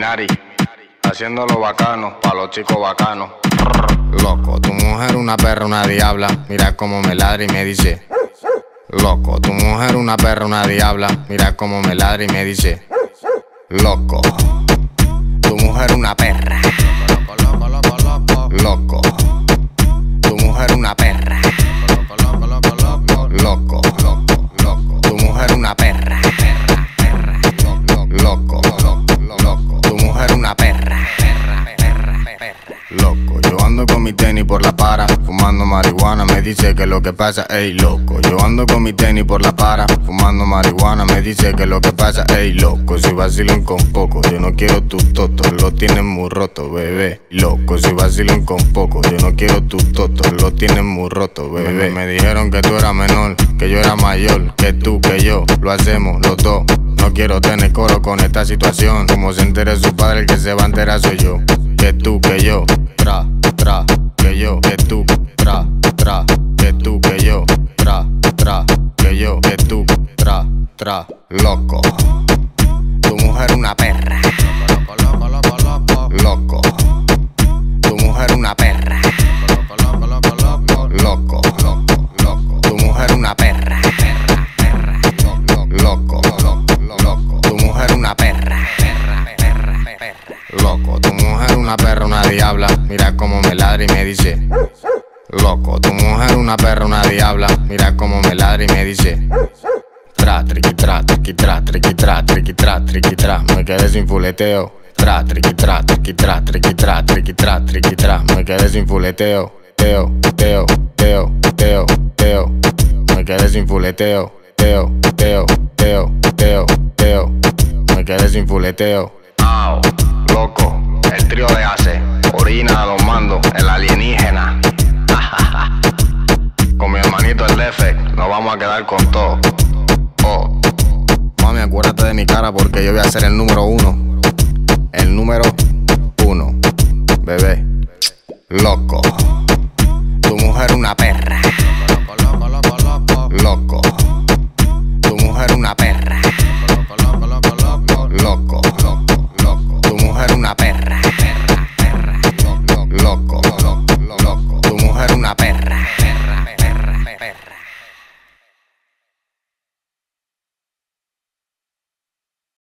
Illuminati, haciéndolo bacano, pa' los chicos bacanos. Loco, tu mujer una perra, una diabla. Mira cómo me ladra y me dice. Loco, tu mujer una perra, una diabla. Mira cómo me ladra y me dice. Loco, tu mujer una perra. Loco, tu mujer una perra. Loco, tu mujer una perra. Loco, tu mujer una perra. Loco, yo ando con mi tenis por la para, fumando marihuana, me dice que lo que pasa, ey loco. Yo ando con mi tenis por la para, fumando marihuana, me dice que lo que pasa, ey loco. Si vacilan con poco, yo no quiero tus totos, lo tienes muy roto, bebé. Loco, si vacilan con poco, yo no quiero tus totos, lo tienes muy roto, bebé. Me dijeron que tú eras menor, que yo era mayor, que tú, que yo, lo hacemos los dos. No quiero tener coro con esta situación, como se entere su padre, el que se va a enterar soy yo. Que tú, que yo, que yo, que tú, que tú, que yo, que yo, que tú, loco. Tu mujer una perra. Loco. Tu mujer una perra. Loco. Tu mujer una perra. Loco. Tu mujer una perra. Loco, tu mujer una perra, una diabla. Mira cómo me ladra y me dice. Loco, tu mujer una perra, una diabla. Mira cómo me ladra y me dice. Triqui, triqui, triqui, triqui, triqui, me quedé sin fuleteo. Triqui, triqui, triqui, triqui, me quedé sin fuleteo. Teo, me quedé sin fuleteo. Teo, me quedé sin fuleteo. Loco, el trío de Ace, orina a los mandos, el alienígena. Con mi hermanito el Lefe, nos vamos a quedar con todo. Oh. Mami, acuérdate de mi cara porque yo voy a ser el número uno. El número uno, bebé. Loco, tu mujer una perra.